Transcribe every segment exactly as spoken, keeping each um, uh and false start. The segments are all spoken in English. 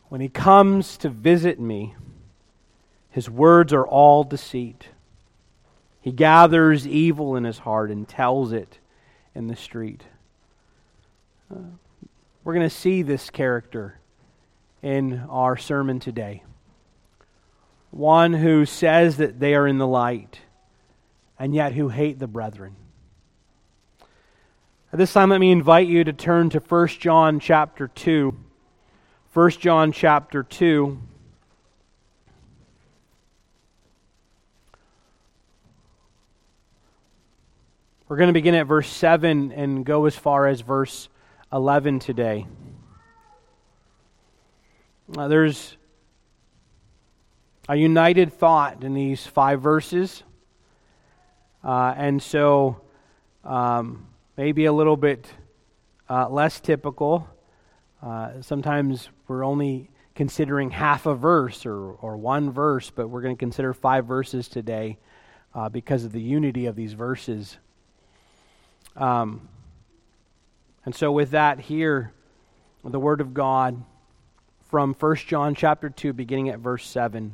When he comes to visit me, his words are all deceit. He gathers evil in his heart and tells it in the street. Uh, we're going to see this character in our sermon today. One who says that they are in the light, and yet who hate the brethren. At this time, let me invite you to turn to First John chapter two. First John chapter two. We're going to begin at verse seven and go as far as verse eleven today. Uh, there's a united thought in these five verses. Uh, and so, um, maybe a little bit uh, less typical. Uh, sometimes we're only considering half a verse or, or one verse, but we're going to consider five verses today uh, because of the unity of these verses. Um, and so with that here, the Word of God from First John chapter two, beginning at verse seven.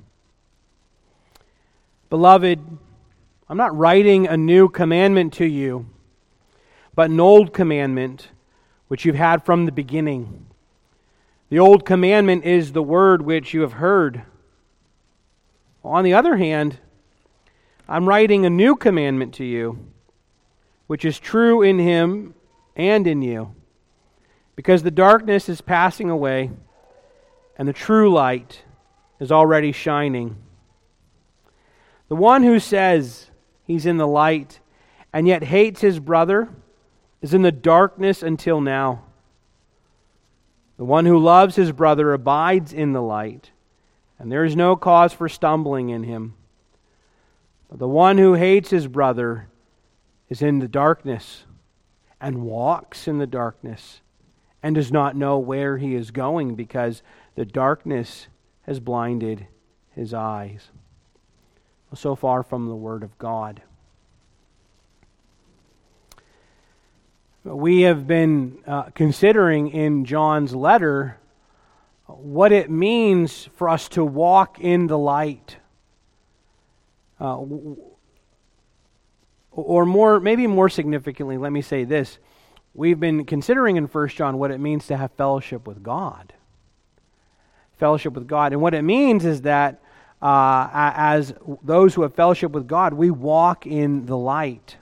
Beloved, I'm not writing a new commandment to you, but an old commandment which you've had from the beginning. The old commandment is the word which you have heard. On the other hand, I'm writing a new commandment to you, which is true in him and in you, because the darkness is passing away and the true light is already shining. The one who says he's in the light and yet hates his brother is in the darkness until now. The one who loves his brother abides in the light, and there is no cause for stumbling in him. But the one who hates his brother is in the darkness and walks in the darkness and does not know where he is going because the darkness has blinded his eyes. So far from the Word of God. We have been uh, considering in John's letter what it means for us to walk in the light. Uh, or more, maybe more significantly, let me say this. We've been considering in First John what it means to have fellowship with God. Fellowship with God. And what it means is that uh, as those who have fellowship with God, we walk in the light.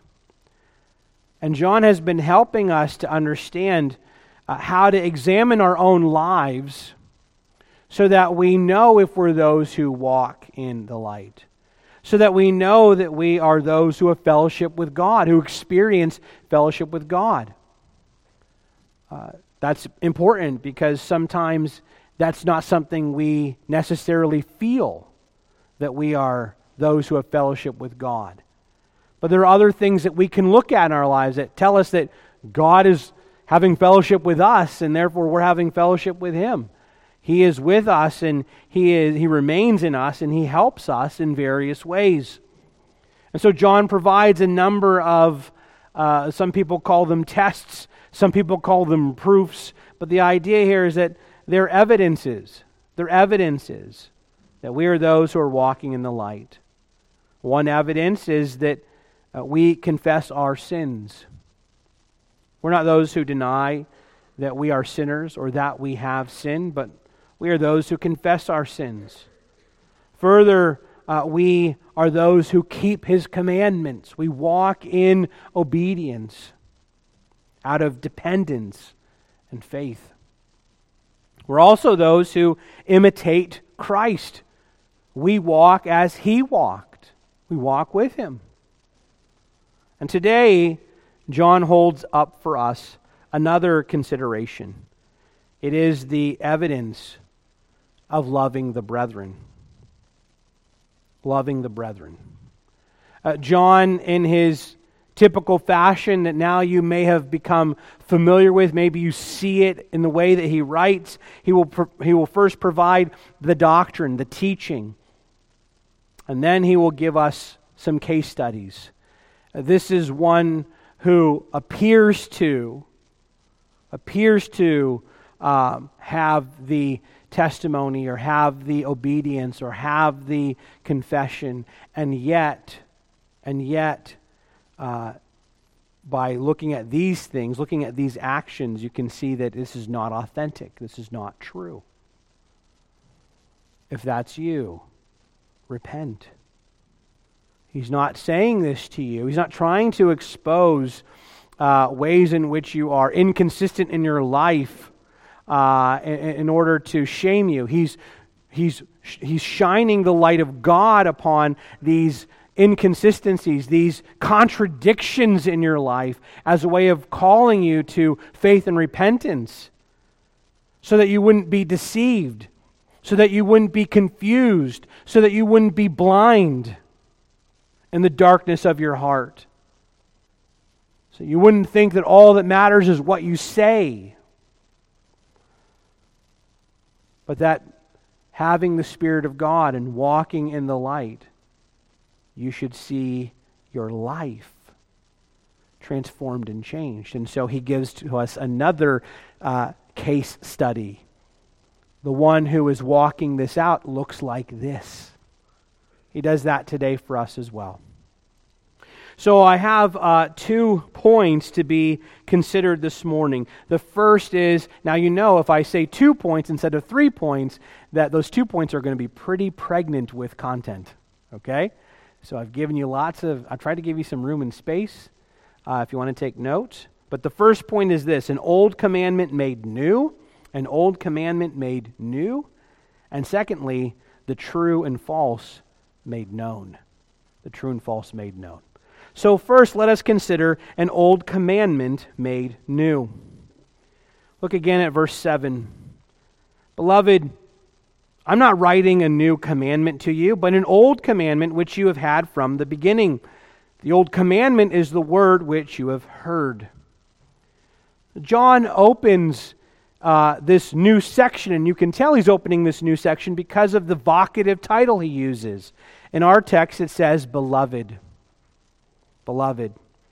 And John has been helping us to understand uh, how to examine our own lives so that we know if we're those who walk in the light. So that we know that we are those who have fellowship with God, who experience fellowship with God. Uh, that's important because sometimes that's not something we necessarily feel, that we are those who have fellowship with God. But there are other things that we can look at in our lives that tell us that God is having fellowship with us, and therefore we're having fellowship with Him. He is with us, and He is He remains in us, and He helps us in various ways. And so John provides a number of, uh, some people call them tests, some people call them proofs, but the idea here is that they're evidences. They're evidences that we are those who are walking in the light. One evidence is that uh, we confess our sins. We're not those who deny that we are sinners or that we have sinned, but we are those who confess our sins. Further, uh, we are those who keep His commandments. We walk in obedience out of dependence and faith. We're also those who imitate Christ. We walk as He walked. We walk with Him. And today, John holds up for us another consideration. It is the evidence of loving the brethren. Loving the brethren. Uh, John, in his typical fashion that now you may have become familiar with, maybe you see it in the way that he writes, he will pro- he will first provide the doctrine, the teaching, and then he will give us some case studies. Uh, this is one who appears to appears to um, have the testimony or have the obedience or have the confession, and yet, and yet, uh, by looking at these things, looking at these actions, you can see that this is not authentic. This is not true. If that's you, repent. He's not saying this to you. He's not trying to expose uh, ways in which you are inconsistent in your life uh, in, in order to shame you. He's, he's, he's shining the light of God upon these inconsistencies, these contradictions in your life as a way of calling you to faith and repentance so that you wouldn't be deceived, so that you wouldn't be confused, so that you wouldn't be blind in the darkness of your heart. So you wouldn't think that all that matters is what you say, but that having the Spirit of God and walking in the light, you should see your life transformed and changed. And so he gives to us another uh, case study. The one who is walking this out looks like this. He does that today for us as well. So I have uh, two points to be considered this morning. The first is, now you know if I say two points instead of three points, that those two points are going to be pretty pregnant with content. Okay? So I've given you lots of, I've tried to give you some room and space uh, if you want to take notes. But the first point is this: an old commandment made new, an old commandment made new. And secondly, the true and false made known. The true and false made known. So first, let us consider an old commandment made new. Look again at verse seven. Beloved, I'm not writing a new commandment to you, but an old commandment which you have had from the beginning. The old commandment is the word which you have heard. John opens uh, this new section, and you can tell he's opening this new section because of the vocative title he uses. In our text, it says, beloved. Beloved.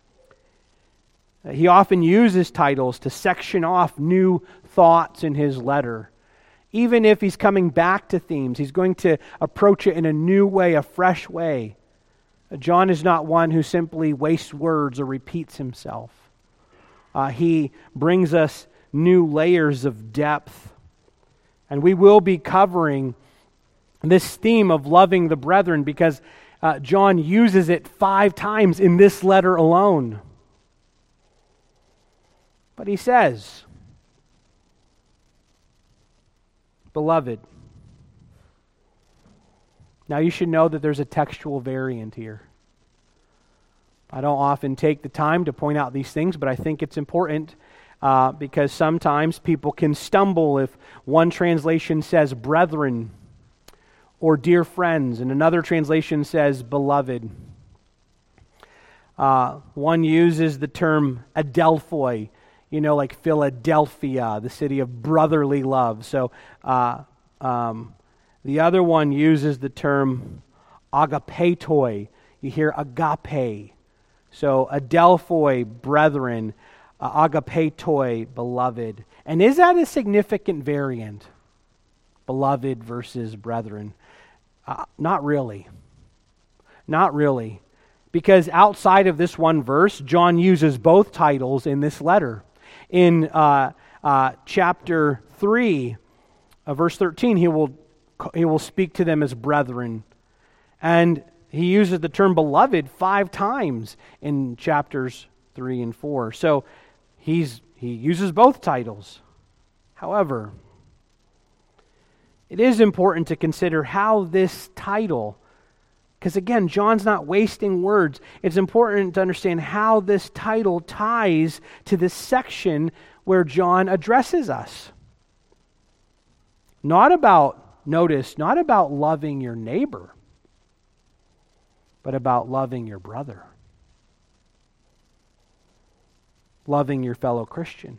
He often uses titles to section off new thoughts in his letter. Even if he's coming back to themes, he's going to approach it in a new way, a fresh way. John is not one who simply wastes words or repeats himself. Uh, he brings us new layers of depth. And we will be covering this theme of loving the brethren because uh, John uses it five times in this letter alone. But he says, beloved. Now you should know that there's a textual variant here. I don't often take the time to point out these things, but I think it's important uh, because sometimes people can stumble if one translation says brethren or dear friends, and another translation says beloved. Uh, one uses the term adelphoi, you know, like Philadelphia, the city of brotherly love. So uh, um, the other one uses the term agapetoi. You hear agape. So adelphoi, brethren, uh, agapetoi, beloved. And is that a significant variant? Beloved versus brethren. Uh, not really. Not really. Because outside of this one verse, John uses both titles in this letter. In uh, uh, chapter three, uh, verse thirteen, he will he will speak to them as brethren. And he uses the term beloved five times in chapters three and four. So he's he uses both titles. However, it is important to consider how this title, because again, John's not wasting words. It's important to understand how this title ties to this section where John addresses us. Not about, notice, not about loving your neighbor, but about loving your brother. Loving your fellow Christian.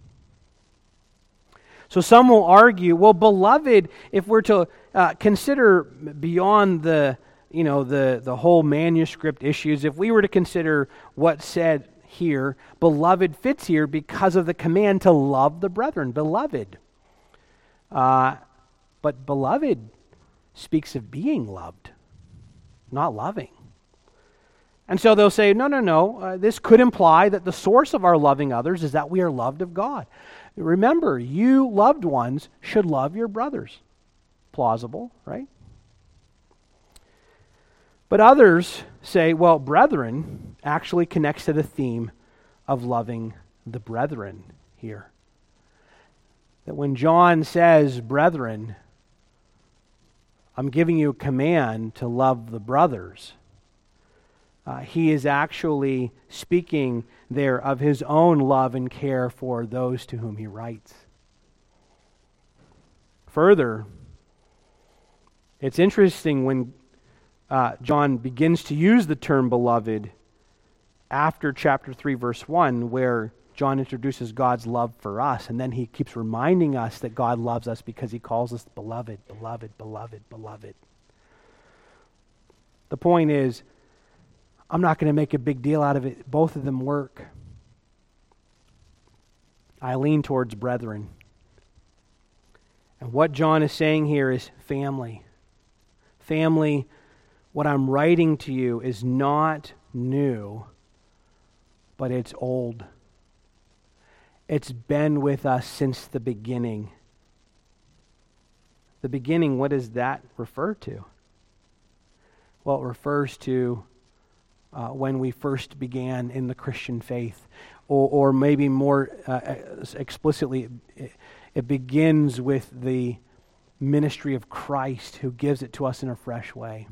So some will argue, well, beloved, if we're to uh, consider beyond the, you know, the, the whole manuscript issues, if we were to consider what's said here, beloved fits here because of the command to love the brethren, beloved. Uh, but beloved speaks of being loved, not loving. And so they'll say, no, no, no, uh, this could imply that the source of our loving others is that we are loved of God. Remember, you loved ones should love your brothers. Plausible, right? But others say, well, brethren actually connects to the theme of loving the brethren here. That when John says, brethren, I'm giving you a command to love the brothers, uh, he is actually speaking there of his own love and care for those to whom he writes. Further, it's interesting when uh, John begins to use the term beloved after chapter three, verse one, where John introduces God's love for us, and then he keeps reminding us that God loves us because he calls us beloved, beloved, beloved, beloved. The point is, I'm not going to make a big deal out of it. Both of them work. I lean towards brethren. And what John is saying here is family. Family, what I'm writing to you is not new, but it's old. It's been with us since the beginning. The beginning, what does that refer to? Well, it refers to uh, when we first began in the Christian faith. Or, or maybe more uh, explicitly, it, it begins with the ministry of Christ who gives it to us in a fresh way.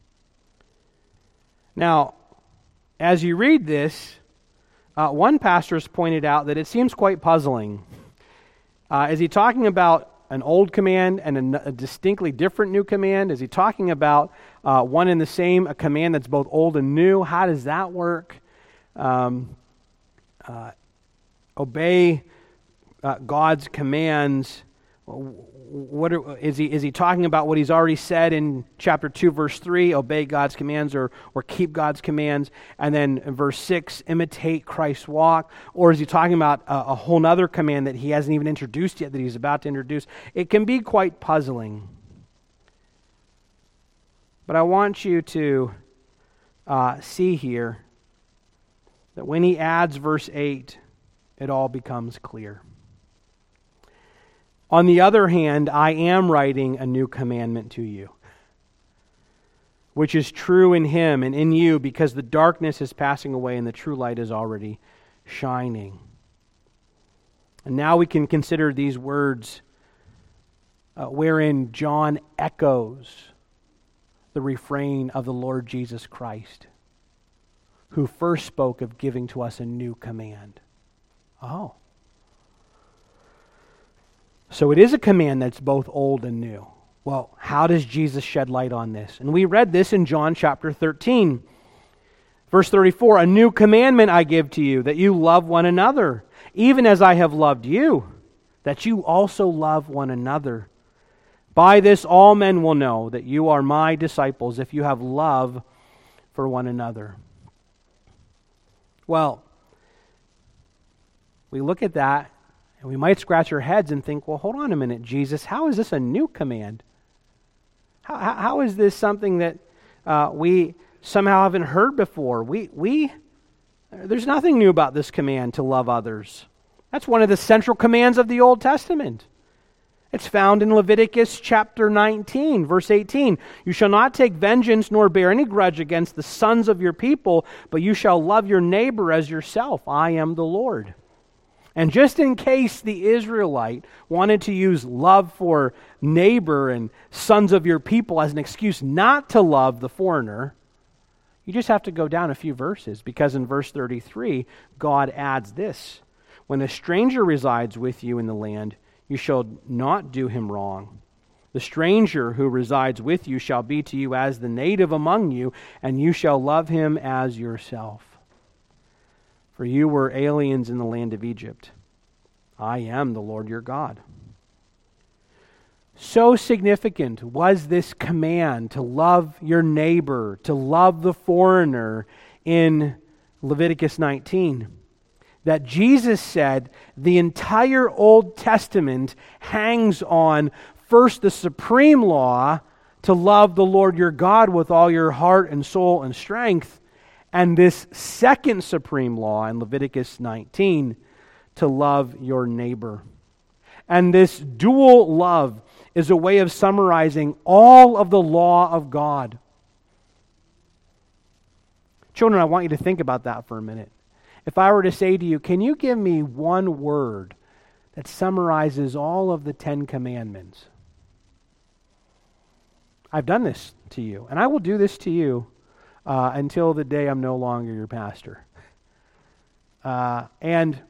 Now, as you read this, uh, one pastor has pointed out that it seems quite puzzling. Uh, is he talking about an old command and a, a distinctly different new command? Is he talking about uh, one and the same, a command that's both old and new? How does that work? Um, uh, obey uh, God's commands. What are, is he is he talking about what he's already said in chapter two, verse three, obey God's commands or or keep God's commands, and then in verse six, imitate Christ's walk? Or is he talking about a, a whole other command that he hasn't even introduced yet, that he's about to introduce? It can be quite puzzling. But I want you to uh, see here that when he adds verse eight, it all becomes clear. On the other hand, I am writing a new commandment to you, which is true in him and in you, because the darkness is passing away and the true light is already shining. And now we can consider these words uh, wherein John echoes the refrain of the Lord Jesus Christ, who first spoke of giving to us a new command. Oh. So it is a command that's both old and new. Well, how does Jesus shed light on this? And we read this in John chapter thirteen. Verse thirty-four, a new commandment I give to you, that you love one another, even as I have loved you, that you also love one another. By this all men will know that you are my disciples, if you have love for one another. Well, we look at that, and we might scratch our heads and think, well, hold on a minute, Jesus, how is this a new command? How, how, how is this something that uh, we somehow haven't heard before? We, we, there's nothing new about this command to love others. That's one of the central commands of the Old Testament. It's found in Leviticus chapter nineteen, verse eighteen. You shall not take vengeance nor bear any grudge against the sons of your people, but you shall love your neighbor as yourself. I am the Lord. And just in case the Israelite wanted to use love for neighbor and sons of your people as an excuse not to love the foreigner, you just have to go down a few verses, because in verse thirty-three, God adds this: when a stranger resides with you in the land, you shall not do him wrong. The stranger who resides with you shall be to you as the native among you, and you shall love him as yourself. For you were aliens in the land of Egypt. I am the Lord your God. So significant was this command to love your neighbor, to love the foreigner in Leviticus nineteen, that Jesus said the entire Old Testament hangs on, first, the supreme law to love the Lord your God with all your heart and soul and strength, and this second supreme law in Leviticus nineteen to love your neighbor. And this dual love is a way of summarizing all of the law of God. Children, I want you to think about that for a minute. If I were to say to you, can you give me one word that summarizes all of the Ten Commandments? I've done this to you, and I will do this to you uh, until the day I'm no longer your pastor. Uh, and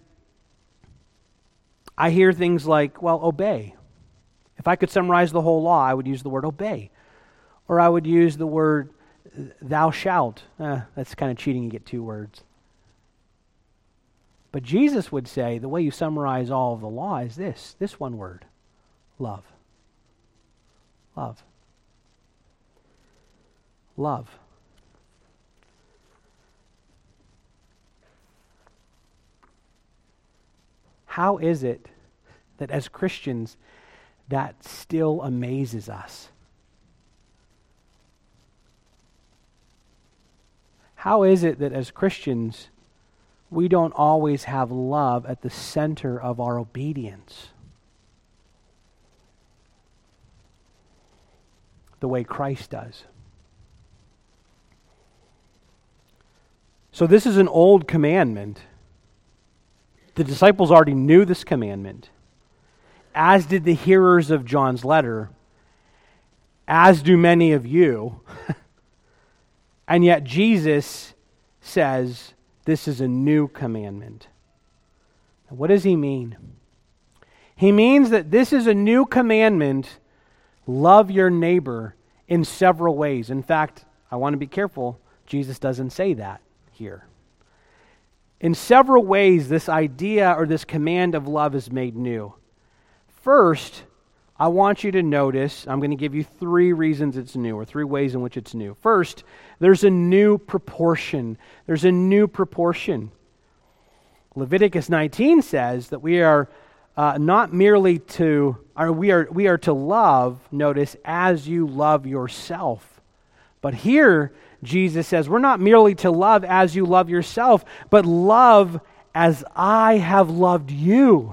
I hear things like, well, obey. If I could summarize the whole law, I would use the word obey. Or I would use the word thou shalt. Eh, that's kind of cheating, you get two words. But Jesus would say the way you summarize all of the law is this, this one word, love. Love. Love. How is it that as Christians that still amazes us? How is it that as Christians we don't always have love at the center of our obedience the way Christ does? So this is an old commandment. The disciples already knew this commandment, as did the hearers of John's letter, as do many of you. And yet Jesus says this is a new commandment. What does he mean? He means that this is a new commandment, love your neighbor, in several ways. In fact, I want to be careful, Jesus doesn't say that here. In several ways, this idea or this command of love is made new. First, I want you to notice, I'm going to give you three reasons it's new, or three ways in which it's new. First, there's a new proportion. There's a new proportion. Leviticus nineteen says that we are uh, not merely to, or we are we are to love, notice, as you love yourself. But here, Jesus says, we're not merely to love as you love yourself, but love as I have loved you.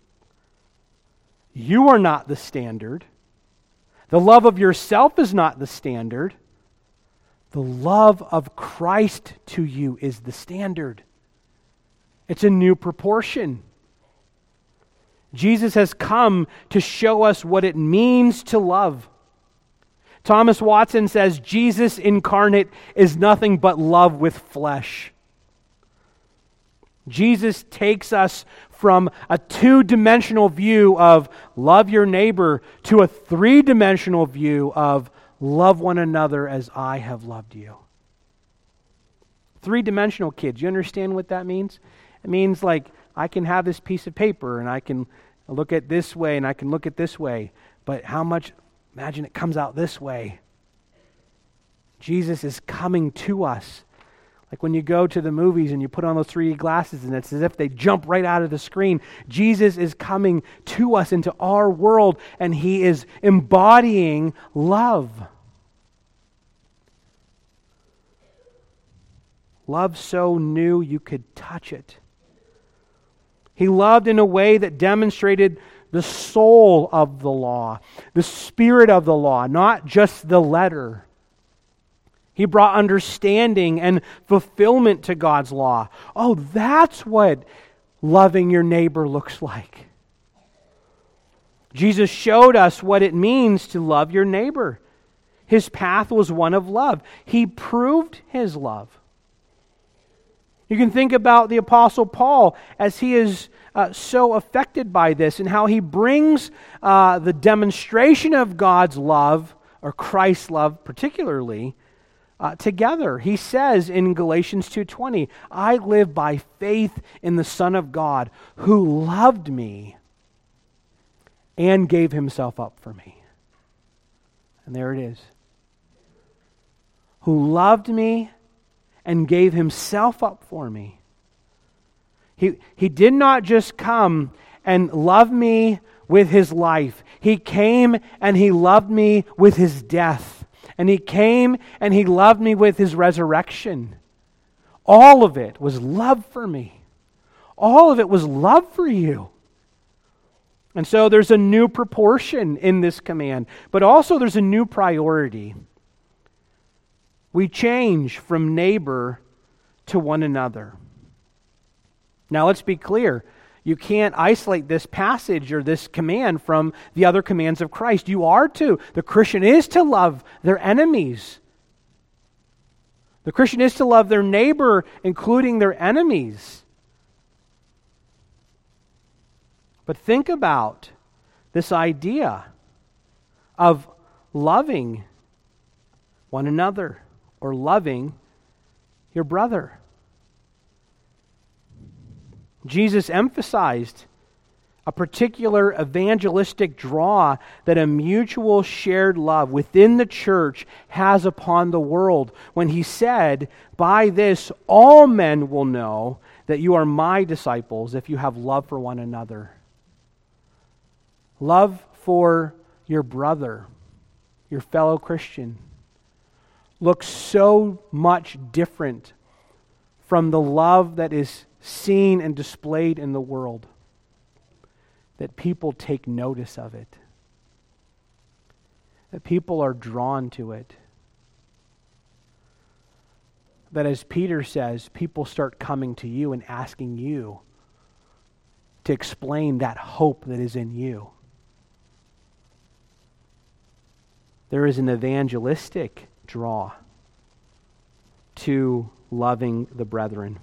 You are not the standard. The love of yourself is not the standard. The love of Christ to you is the standard. It's a new proportion. Jesus has come to show us what it means to love. Thomas Watson says, Jesus incarnate is nothing but love with flesh. Jesus takes us from a two-dimensional view of love your neighbor to a three-dimensional view of love one another as I have loved you. Three-dimensional, kids, you understand what that means? It means like I can have this piece of paper and I can look at this way and I can look at this way, but how much, imagine it comes out this way. Jesus is coming to us. Like when you go to the movies and you put on those three D glasses and it's as if they jump right out of the screen. Jesus is coming to us into our world and He is embodying love. Love so new you could touch it. He loved in a way that demonstrated the soul of the law, the spirit of the law, not just the letter. He brought understanding and fulfillment to God's law. Oh, that's what loving your neighbor looks like. Jesus showed us what it means to love your neighbor. His path was one of love. He proved His love. You can think about the Apostle Paul as he is uh, so affected by this and how he brings uh, the demonstration of God's love, or Christ's love particularly, Uh, together. He says in Galatians two twenty, I live by faith in the Son of God who loved me and gave Himself up for me. And there it is. Who loved me and gave Himself up for me. He, he did not just come and love me with his life. He came and he loved me with his death. And he came and he loved me with his resurrection. All of it was love for me. All of it was love for you. And so there's a new proportion in this command, but also there's a new priority. We change from neighbor to one another. Now let's be clear. You can't isolate this passage or this command from the other commands of Christ. You are to. The Christian is to love their enemies. The Christian is to love their neighbor, including their enemies. But think about this idea of loving one another or loving your brother. Jesus emphasized a particular evangelistic draw that a mutual shared love within the church has upon the world when he said, "By this all men will know that you are my disciples if you have love for one another." Love for your brother, your fellow Christian, looks so much different from the love that is seen and displayed in the world that people take notice of it, that people are drawn to it, that as Peter says, people start coming to you and asking you to explain that hope that is in you. There is an evangelistic draw to loving the brethren.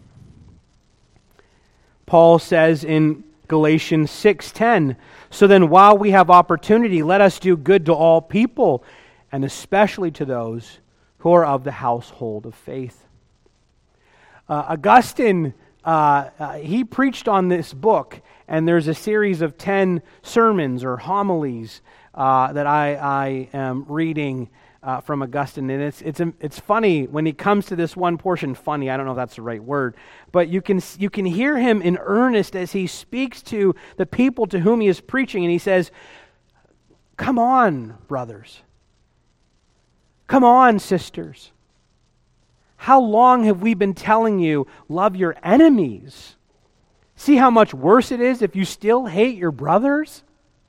Paul says in Galatians six ten, "So then while we have opportunity, let us do good to all people, and especially to those who are of the household of faith." Uh, Augustine, uh, uh, he preached on this book, and there's a series of ten sermons or homilies uh, that I, I am reading Uh, from Augustine, and it's it's it's funny when he comes to this one portion. Funny, I don't know if that's the right word, but you can you can hear him in earnest as he speaks to the people to whom he is preaching, and he says, "Come on, brothers. Come on, sisters. How long have we been telling you, love your enemies? See how much worse it is if you still hate your brothers?"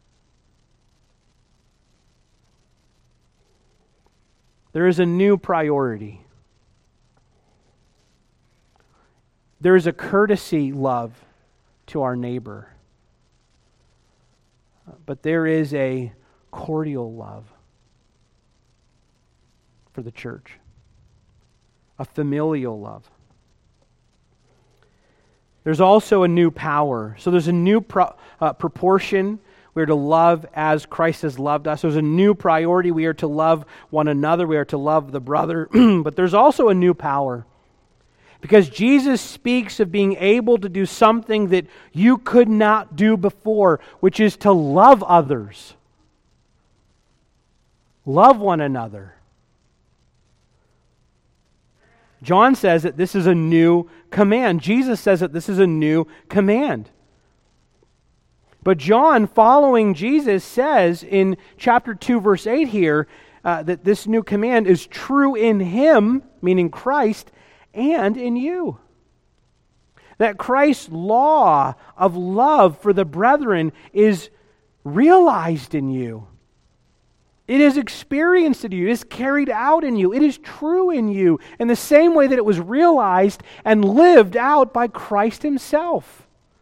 There is a new priority. There is a courtesy love to our neighbor. But there is a cordial love for the church. A familial love. There's also a new power. So there's a new pro- uh, proportion. We are to love as Christ has loved us. There's a new priority. We are to love one another. We are to love the brother. But there's also a new power. Because Jesus speaks of being able to do something that you could not do before, which is to love others. Love one another. John says that this is a new command. Jesus says that this is a new command. But John, following Jesus, says in chapter two, verse eight here, uh, that this new command is true in him, meaning Christ, and in you. That Christ's law of love for the brethren is realized in you. It is experienced in you. It is carried out in you. It is true in you in the same way that it was realized and lived out by Christ himself.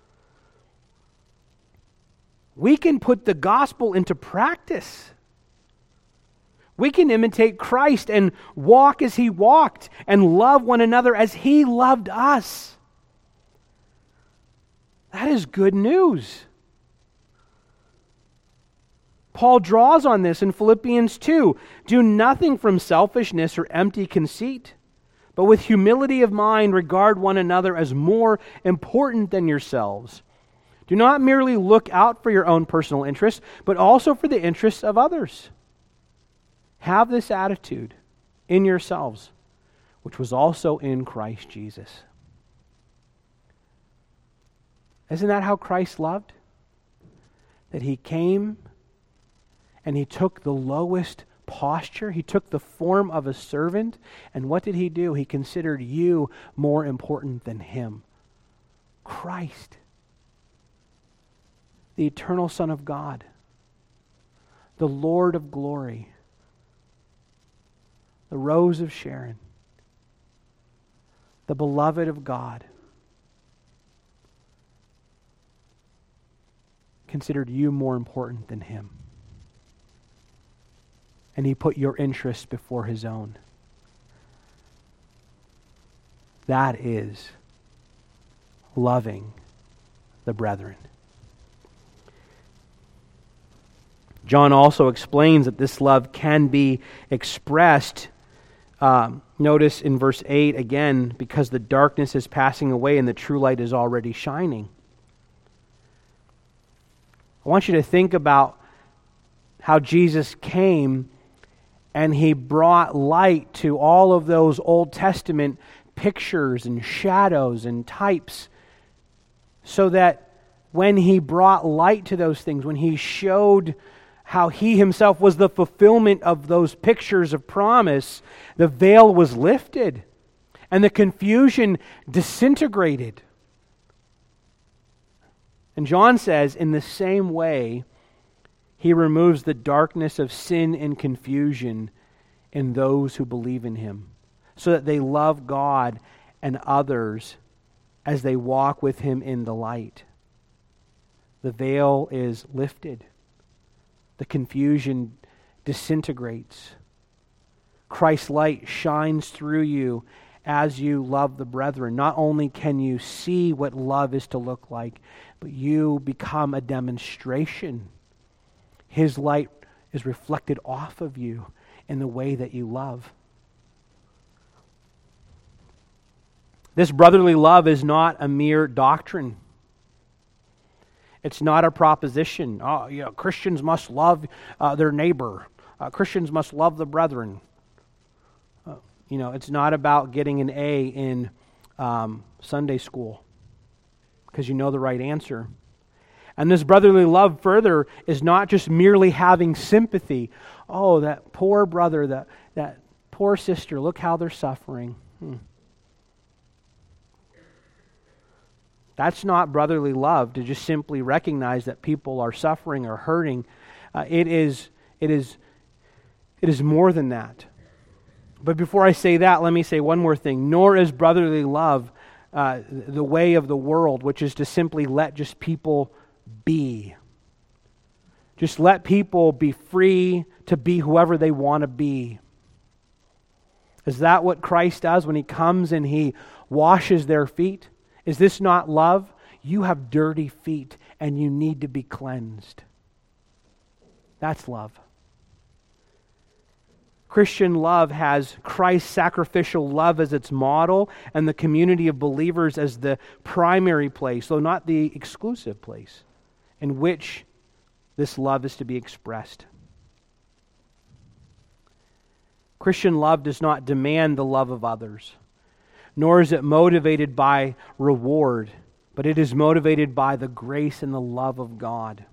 We can put the gospel into practice. We can imitate Christ and walk as he walked and love one another as he loved us. That is good news. Paul draws on this in Philippians two. "Do nothing from selfishness or empty conceit, but with humility of mind regard one another as more important than yourselves. Do not merely look out for your own personal interests, but also for the interests of others. Have this attitude in yourselves, which was also in Christ Jesus." Isn't that how Christ loved? That he came and he took the lowest posture. He took the form of a servant. And what did he do? He considered you more important than him. Christ, the eternal Son of God, the Lord of glory, the Rose of Sharon, the beloved of God, considered you more important than him. And he put your interests before his own. That is loving the brethren. John also explains that this love can be expressed. Um, notice in verse eight again, because the darkness is passing away and the true light is already shining. I want you to think about how Jesus came and he brought light to all of those Old Testament pictures and shadows and types, so that when he brought light to those things, when he showed how he himself was the fulfillment of those pictures of promise, the veil was lifted and the confusion disintegrated. And John says, in the same way, he removes the darkness of sin and confusion in those who believe in him, so that they love God and others as they walk with him in the light. The veil is lifted. The confusion disintegrates. Christ's light shines through you as you love the brethren. Not only can you see what love is to look like, but you become a demonstration. His light is reflected off of you in the way that you love. This brotherly love is not a mere doctrine. It's not a proposition. Oh, you know, Christians must love uh, their neighbor. Uh, Christians must love the brethren. Uh, you know, it's not about getting an A in um, Sunday school because you know the right answer. And this brotherly love further is not just merely having sympathy. Oh, that poor brother, that, that poor sister, look how they're suffering. Hmm. That's not brotherly love, to just simply recognize that people are suffering or hurting. Uh, it is, it is, it is more than that. But before I say that, let me say one more thing. Nor is brotherly love uh, the way of the world, which is to simply let just people be. Just let people be free to be whoever they want to be. Is that what Christ does when he comes and he washes their feet? Is this not love? You have dirty feet and you need to be cleansed. That's love. Christian love has Christ's sacrificial love as its model and the community of believers as the primary place, though not the exclusive place, in which this love is to be expressed. Christian love does not demand the love of others, nor is it motivated by reward, but it is motivated by the grace and the love of God.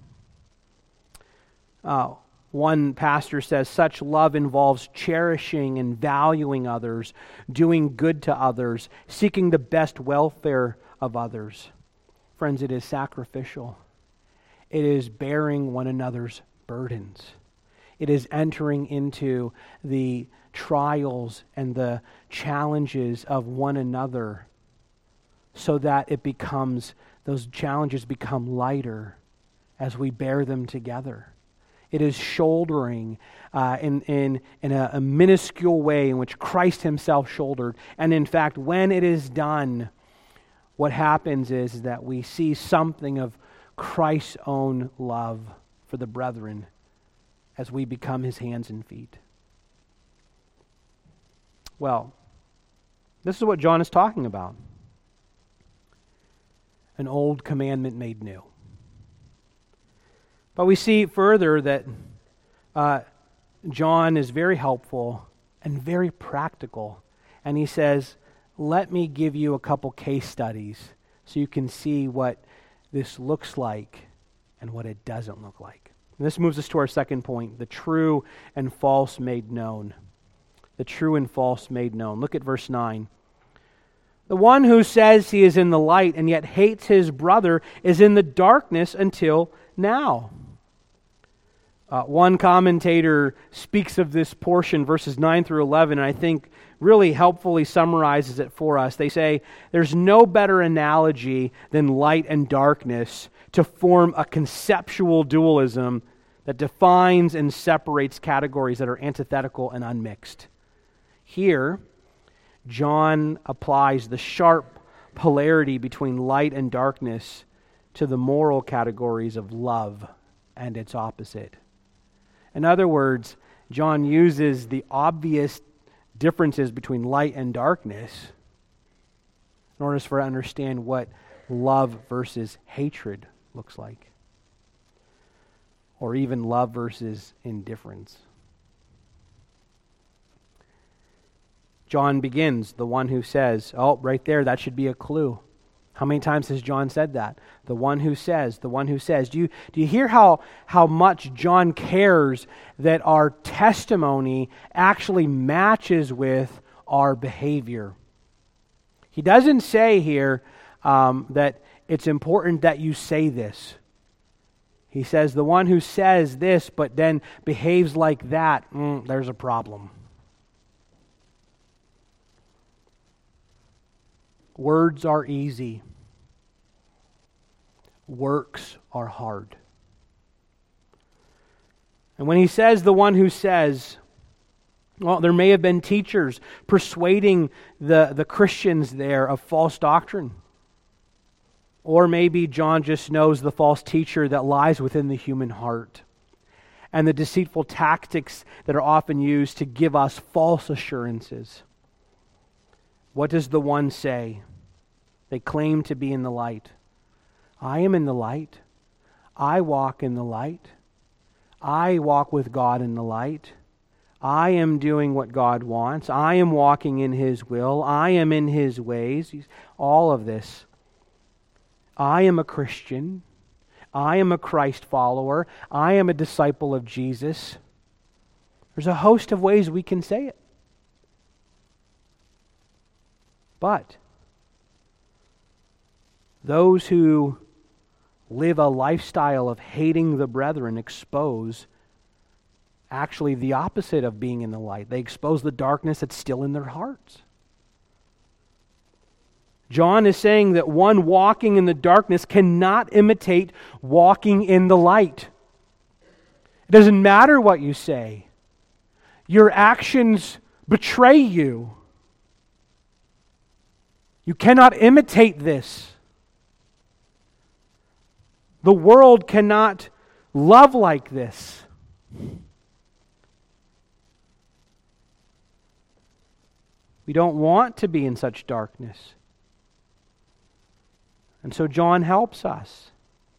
Uh, one pastor says, such love involves cherishing and valuing others, doing good to others, seeking the best welfare of others. Friends, it is sacrificial. It is bearing one another's burdens. It is entering into the trials and the challenges of one another so that it becomes, those challenges become lighter as we bear them together. It is shouldering uh, in, in, in a, a minuscule way in which Christ himself shouldered. And in fact, when it is done, what happens is that we see something of Christ's own love for the brethren as we become his hands and feet. Well, this is what John is talking about. An old commandment made new. But we see further that uh, John is very helpful and very practical. And he says, let me give you a couple case studies so you can see what this looks like and what it doesn't look like. And this moves us to our second point, the true and false made known. The true and false made known. Look at verse nine. The one who says he is in the light and yet hates his brother is in the darkness until now. Uh, one commentator speaks of this portion, verses nine through eleven, and I think really helpfully summarizes it for us. They say, there's no better analogy than light and darkness to form a conceptual dualism that defines and separates categories that are antithetical and unmixed. Here, John applies the sharp polarity between light and darkness to the moral categories of love and its opposite. In other words, John uses the obvious differences between light and darkness in order for us to understand what love versus hatred looks like, or even love versus indifference. John begins, the one who says, oh, right there, that should be a clue. How many times has John said that? The one who says, the one who says. Do you, do you hear how, how much John cares that our testimony actually matches with our behavior? He doesn't say here um, that it's important that you say this. He says the one who says this but then behaves like that, mm, there's a problem. Words are easy. Works are hard. And when he says the one who says, well, there may have been teachers persuading the, the Christians there of false doctrine. Or maybe John just knows the false teacher that lies within the human heart and the deceitful tactics that are often used to give us false assurances. What does the one say? They claim to be in the light. I am in the light. I walk in the light. I walk with God in the light. I am doing what God wants. I am walking in His will. I am in His ways. All of this. I am a Christian. I am a Christ follower. I am a disciple of Jesus. There's a host of ways we can say it. But those who live a lifestyle of hating the brethren expose actually the opposite of being in the light. They expose the darkness that's still in their hearts. John is saying that one walking in the darkness cannot imitate walking in the light. It doesn't matter what you say. Your actions betray you. You cannot imitate this. The world cannot love like this. We don't want to be in such darkness. And so John helps us.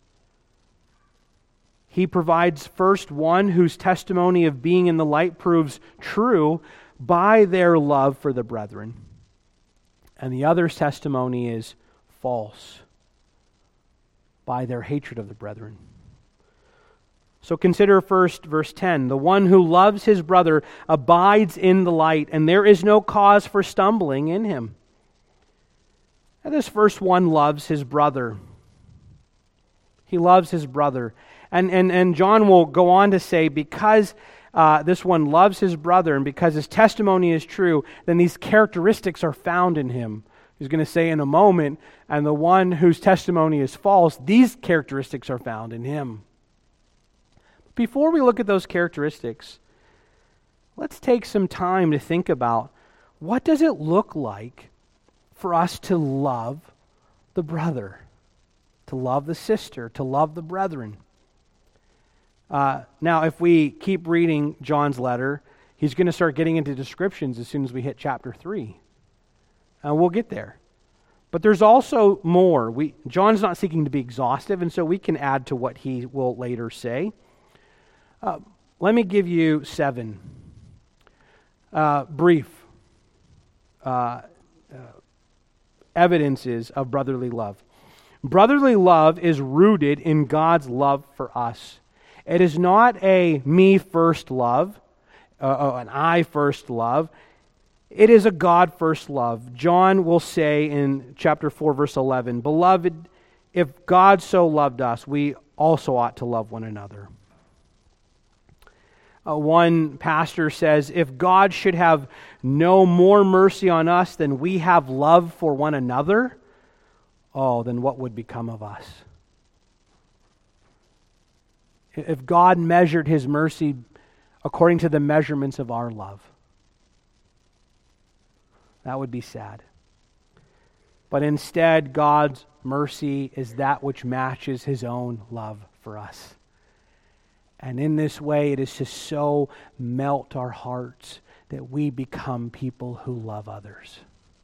He provides first one whose testimony of being in the light proves true by their love for the brethren. And the other's testimony is false by their hatred of the brethren. So consider first verse ten. The one who loves his brother abides in the light, and there is no cause for stumbling in him. And this first one loves his brother. He loves his brother. And, and, and John will go on to say, because uh, this one loves his brother and because his testimony is true, then these characteristics are found in him. He's going to say in a moment, and the one whose testimony is false, these characteristics are found in him. Before we look at those characteristics, let's take some time to think about what does it look like for us to love the brother, to love the sister, to love the brethren. Uh, now, if we keep reading John's letter, he's going to start getting into descriptions as soon as we hit chapter three. And we'll get there. But there's also more. We, John's not seeking to be exhaustive, and so we can add to what he will later say. Uh, let me give you seven uh, brief uh, uh, evidences of brotherly love. Brotherly love is rooted in God's love for us. It is not a me first love, uh, an I first love. It is a God first love. John will say in chapter four, verse eleven, "Beloved, if God so loved us, we also ought to love one another." Uh, one pastor says, "If God should have no more mercy on us than we have love for one another, oh, then what would become of us?" If God measured His mercy according to the measurements of our love, that would be sad. But instead, God's mercy is that which matches His own love for us. And in this way, it is to so melt our hearts that we become people who love others.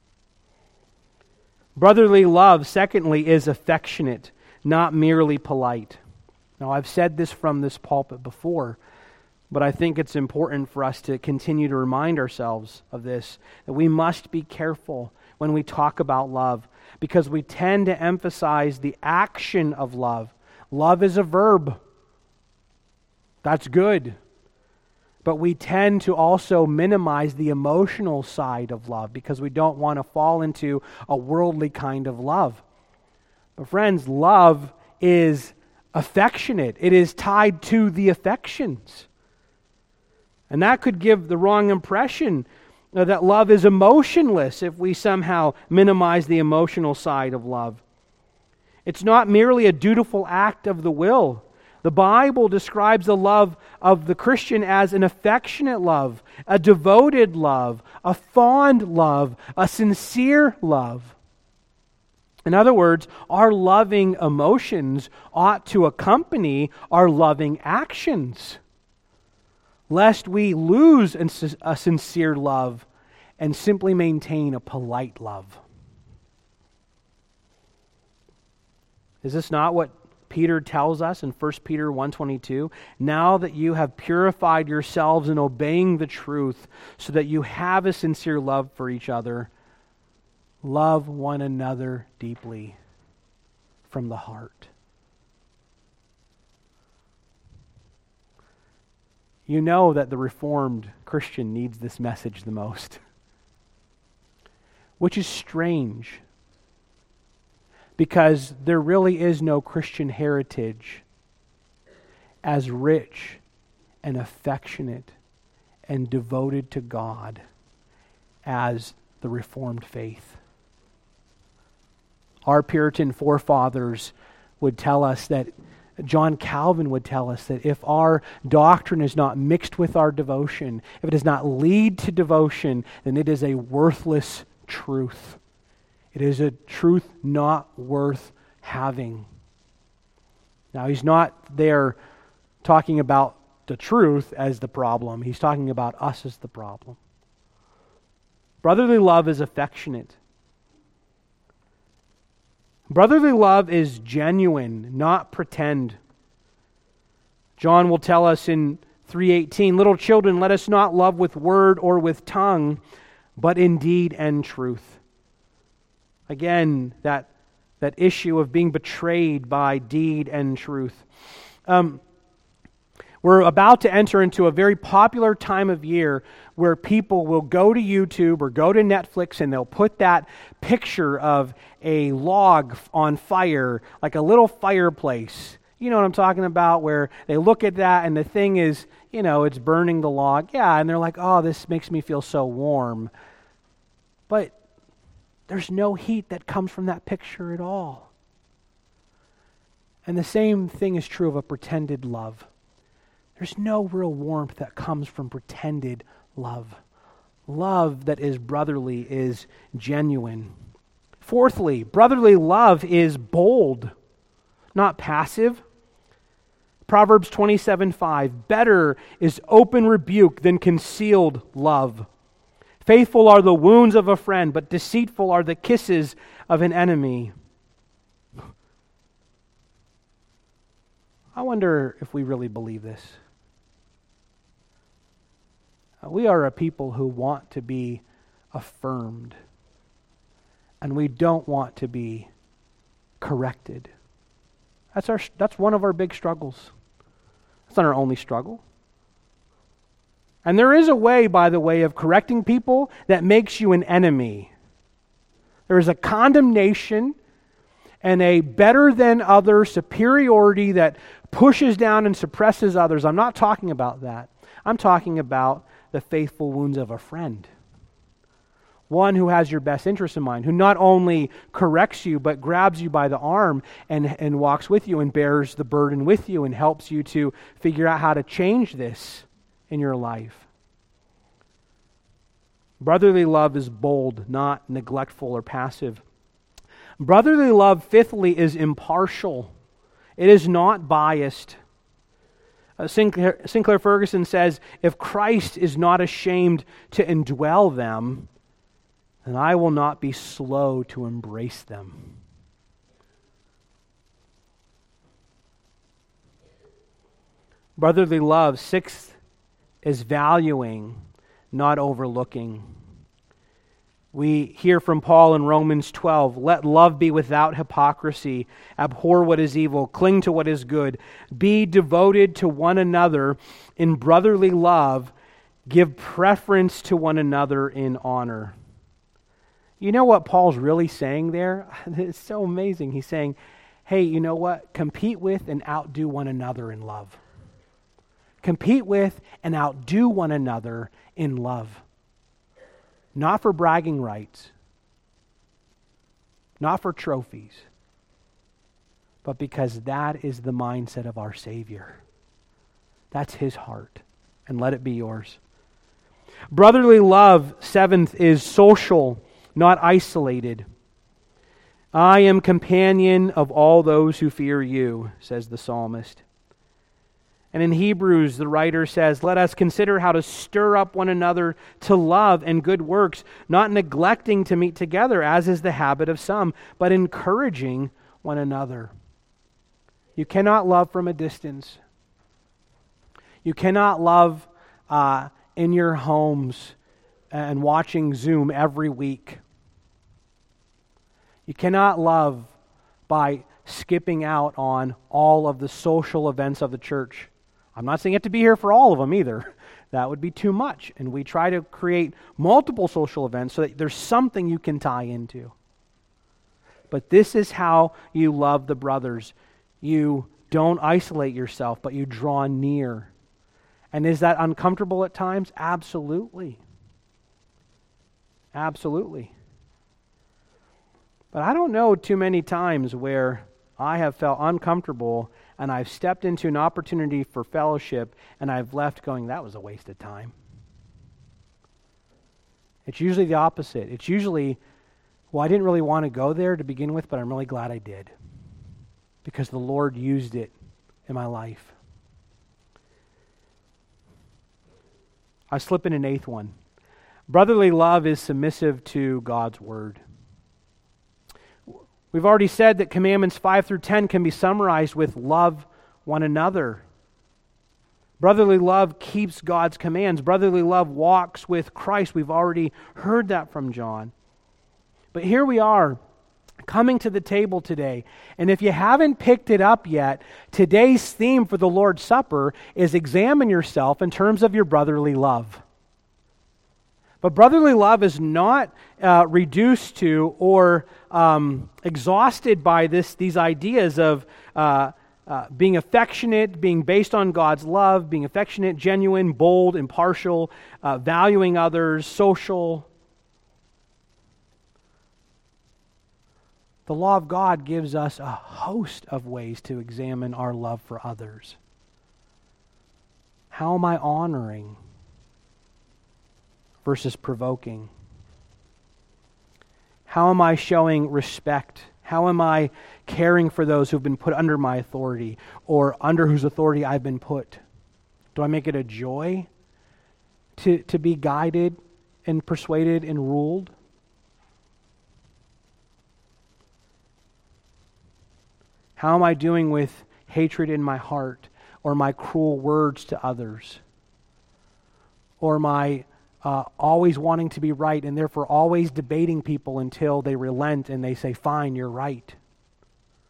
Brotherly love, secondly, is affectionate, not merely polite. Now, I've said this from this pulpit before, but I think it's important for us to continue to remind ourselves of this, that we must be careful when we talk about love, because we tend to emphasize the action of love. Love is a verb. That's good. But we tend to also minimize the emotional side of love because we don't want to fall into a worldly kind of love. But friends, love is affectionate. It is tied to the affections. And that could give the wrong impression that love is emotionless if we somehow minimize the emotional side of love. It's not merely a dutiful act of the will. The Bible describes the love of the Christian as an affectionate love, a devoted love, a fond love, a sincere love. In other words, our loving emotions ought to accompany our loving actions, lest we lose a sincere love and simply maintain a polite love. Is this not what Peter tells us in First Peter one twenty-two? "Now that you have purified yourselves in obeying the truth, so that you have a sincere love for each other, love one another deeply from the heart." You know that the Reformed Christian needs this message the most, which is strange, because there really is no Christian heritage as rich and affectionate and devoted to God as the Reformed faith. Our Puritan forefathers would tell us that, John Calvin would tell us that if our doctrine is not mixed with our devotion, if it does not lead to devotion, then it is a worthless truth. It is a truth not worth having. Now, he's not there talking about the truth as the problem. He's talking about us as the problem. Brotherly love is affectionate. Brotherly love is genuine, not pretend. John will tell us in three eighteen, "Little children, let us not love with word or with tongue, but in deed and truth." Again, that, that issue of being betrayed by deed and truth. Um, we're about to enter into a very popular time of year where people will go to YouTube or go to Netflix and they'll put that picture of a log on fire, like a little fireplace. You know what I'm talking about, where they look at that and the thing is, you know, it's burning the log. Yeah, and they're like, "Oh, this makes me feel so warm." But there's no heat that comes from that picture at all. And the same thing is true of a pretended love. There's no real warmth that comes from pretended love. Love that is brotherly is genuine. Fourthly, brotherly love is bold, not passive. Proverbs twenty-seven five, "Better is open rebuke than concealed love. Faithful are the wounds of a friend, but deceitful are the kisses of an enemy." I wonder if we really believe this. We are a people who want to be affirmed, and we don't want to be corrected. That's our that's one of our big struggles. It's not our only struggle. And there is a way, by the way, of correcting people that makes you an enemy. There is a condemnation and a better than other superiority that pushes down and suppresses others. I'm not talking about that. I'm talking about the faithful wounds of a friend. One who has your best interest in mind, who not only corrects you, but grabs you by the arm and, and walks with you and bears the burden with you and helps you to figure out how to change this in your life. Brotherly love is bold, not neglectful or passive. Brotherly love, fifthly, is impartial. It is not biased. Uh, Sinclair, Sinclair Ferguson says, if Christ is not ashamed to indwell them, then I will not be slow to embrace them. Brotherly love, sixth, is valuing, not overlooking. We hear from Paul in Romans twelve, let love be without hypocrisy, abhor what is evil, cling to what is good, be devoted to one another in brotherly love, give preference to one another in honor. You know what Paul's really saying there? It's so amazing. He's saying, hey, you know what? Compete with and outdo one another in love. Compete with and outdo one another in love. Not for bragging rights, not for trophies, but because that is the mindset of our Savior. That's His heart, and let it be yours. Brotherly love, seventh, is social, not isolated. I am companion of all those who fear you, says the psalmist. And in Hebrews, the writer says, let us consider how to stir up one another to love and good works, not neglecting to meet together, as is the habit of some, but encouraging one another. You cannot love from a distance. You cannot love uh, in your homes and watching Zoom every week. You cannot love by skipping out on all of the social events of the church. I'm not saying you have to be here for all of them either. That would be too much. And we try to create multiple social events so that there's something you can tie into. But this is how you love the brothers. You don't isolate yourself, but you draw near. And is that uncomfortable at times? Absolutely. Absolutely. But I don't know too many times where I have felt uncomfortable and I've stepped into an opportunity for fellowship and I've left going, that was a waste of time. It's usually the opposite. It's usually, well, I didn't really want to go there to begin with, but I'm really glad I did because the Lord used it in my life. I slip in an eighth one. Brotherly love is submissive to God's word. We've already said that commandments five through ten can be summarized with love one another. Brotherly love keeps God's commands. Brotherly love walks with Christ. We've already heard that from John. But here we are, coming to the table today. And if you haven't picked it up yet, today's theme for the Lord's Supper is examine yourself in terms of your brotherly love. But brotherly love is not uh, reduced to or um, exhausted by this these ideas of uh, uh, being affectionate, being based on God's love, being affectionate, genuine, bold, impartial, uh, valuing others, social. The law of God gives us a host of ways to examine our love for others. How am I honoring versus provoking? How am I showing respect? How am I caring for those who've been put under my authority or under whose authority I've been put? Do I make it a joy to, to be guided and persuaded and ruled? How am I doing with hatred in my heart or my cruel words to others? Or my Uh, always wanting to be right and therefore always debating people until they relent and they say, fine, you're right.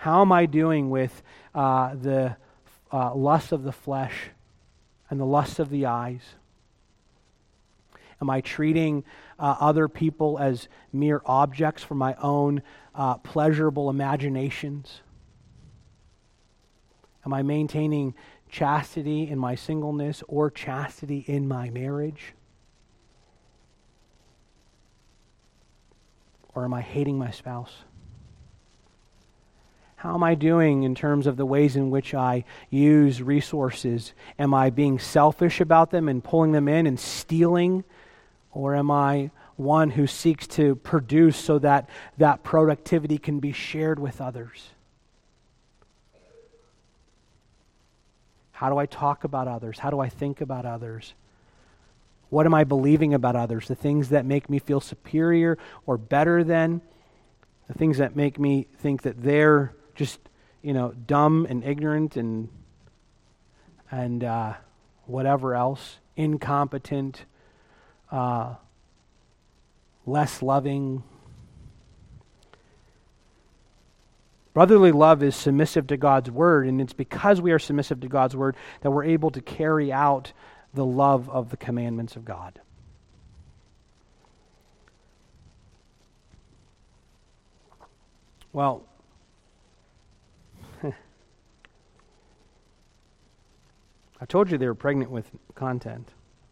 How am I doing with uh, the uh, lust of the flesh and the lust of the eyes? Am I treating uh, other people as mere objects for my own uh, pleasurable imaginations? Am I maintaining chastity in my singleness or chastity in my marriage? Or am I hating my spouse? How am I doing in terms of the ways in which I use resources? Am I being selfish about them and pulling them in and stealing? Or am I one who seeks to produce so that that productivity can be shared with others? How do I talk about others? How do I think about others? What am I believing about others? The things that make me feel superior or better than? The things that make me think that they're just, you know, dumb and ignorant and and uh, whatever else, incompetent, uh, less loving. Brotherly love is submissive to God's word, and it's because we are submissive to God's word that we're able to carry out the love of the commandments of God. Well, I told you they were pregnant with content.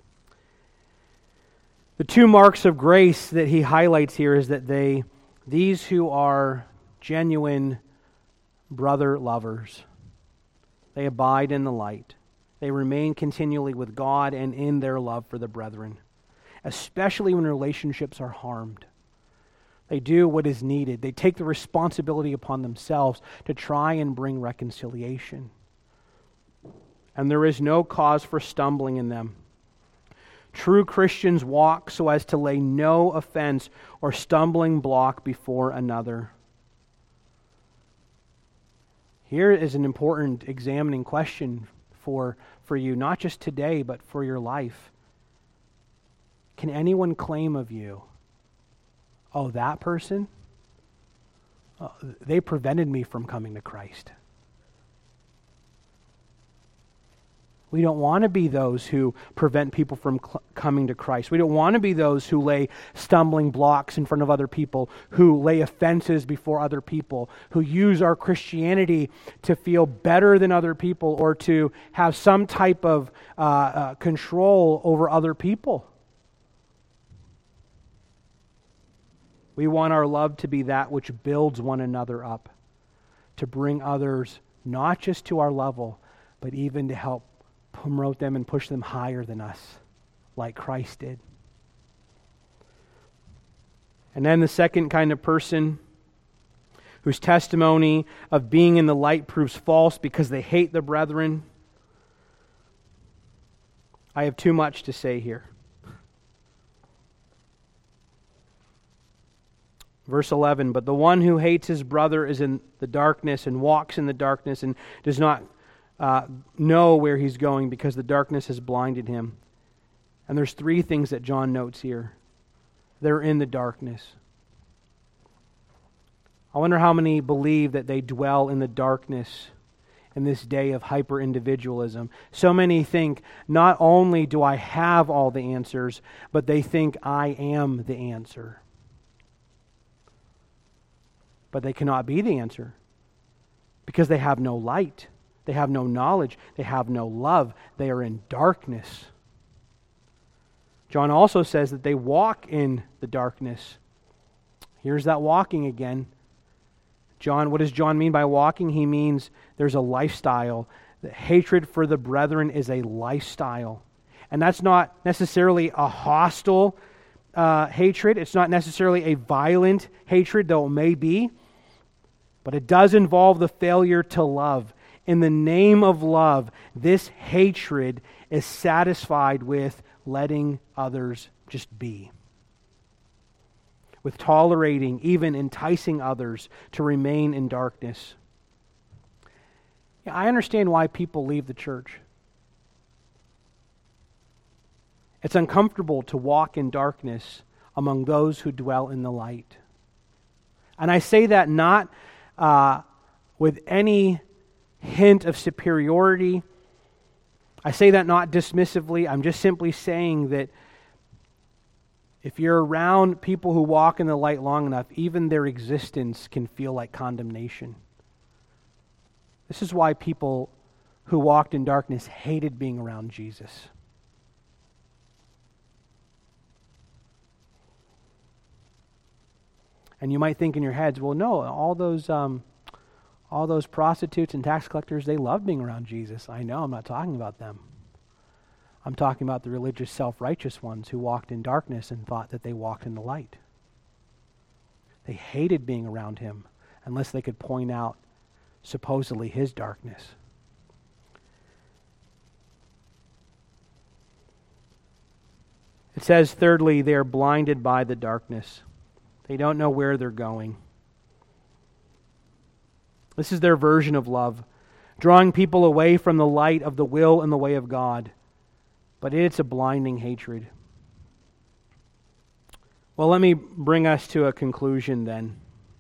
The two marks of grace that he highlights here is that they, these who are genuine brother lovers, they abide in the light. They remain continually with God and in their love for the brethren, especially when relationships are harmed. They do what is needed. They take the responsibility upon themselves to try and bring reconciliation. And there is no cause for stumbling in them. True Christians walk so as to lay no offense or stumbling block before another. Here is an important examining question for, for you, not just today, but for your life. Can anyone claim of you, oh, that person, oh, they prevented me from coming to Christ? We don't want to be those who prevent people from cl- coming to Christ. We don't want to be those who lay stumbling blocks in front of other people, who lay offenses before other people, who use our Christianity to feel better than other people or to have some type of uh, uh, control over other people. We want our love to be that which builds one another up, to bring others not just to our level, but even to help promote them and push them higher than us, like Christ did. And then the second kind of person whose testimony of being in the light proves false because they hate the brethren. I have too much to say here. Verse eleven, but the one who hates his brother is in the darkness and walks in the darkness and does not Uh, know where he's going because the darkness has blinded him. And there's three things that John notes here. They're in the darkness. I wonder how many believe that they dwell in the darkness in this day of hyper-individualism. So many think, not only do I have all the answers, but they think I am the answer. But they cannot be the answer because they have no light. They have no knowledge. They have no love. They are in darkness. John also says that they walk in the darkness. Here's that walking again. John, what does John mean by walking? He means there's a lifestyle. The hatred for the brethren is a lifestyle. And that's not necessarily a hostile uh, hatred. It's not necessarily a violent hatred, though it may be. But it does involve the failure to love. In the name of love, this hatred is satisfied with letting others just be. With tolerating, even enticing others to remain in darkness. Yeah, I understand why people leave the church. It's uncomfortable to walk in darkness among those who dwell in the light. And I say that not uh, with any hint of superiority. I say that not dismissively. I'm just simply saying that if you're around people who walk in the light long enough, even their existence can feel like condemnation. This is why people who walked in darkness hated being around Jesus. And you might think in your heads, well, no, all those um, all those prostitutes and tax collectors, they love being around Jesus. I know, I'm not talking about them. I'm talking about the religious, self-righteous ones who walked in darkness and thought that they walked in the light. They hated being around him unless they could point out supposedly his darkness. It says, thirdly, they are blinded by the darkness. They don't know where they're going. This is their version of love, drawing people away from the light of the will and the way of God. But it's a blinding hatred. Well, let me bring us to a conclusion then.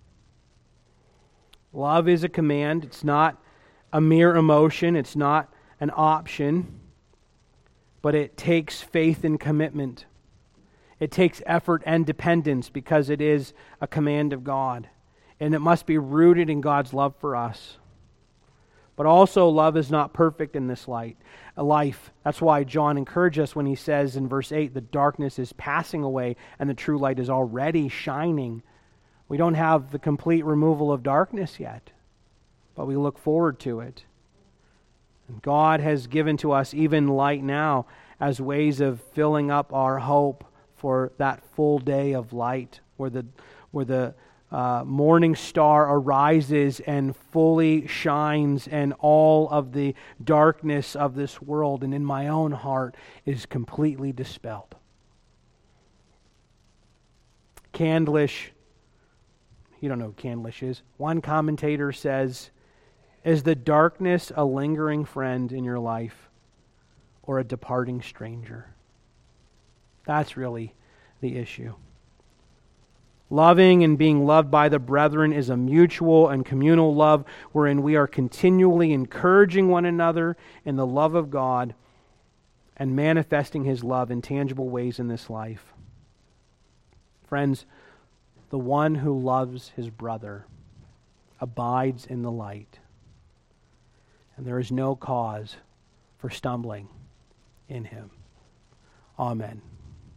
Love is a command. It's not a mere emotion. It's not an option. But it takes faith and commitment. It takes effort and dependence because it is a command of God. And it must be rooted in God's love for us. But also, love is not perfect in this light, a life. That's why John encourages us when he says in verse eight, the darkness is passing away and the true light is already shining. We don't have the complete removal of darkness yet, but we look forward to it. And God has given to us even light now as ways of filling up our hope for that full day of light where the where the Uh, morning star arises and fully shines, and all of the darkness of this world and in my own heart is completely dispelled. Candlish, you don't know what Candlish is. One commentator says, is the darkness a lingering friend in your life or a departing stranger? That's really the issue. Loving and being loved by the brethren is a mutual and communal love wherein we are continually encouraging one another in the love of God and manifesting His love in tangible ways in this life. Friends, the one who loves his brother abides in the light, and there is no cause for stumbling in him. Amen.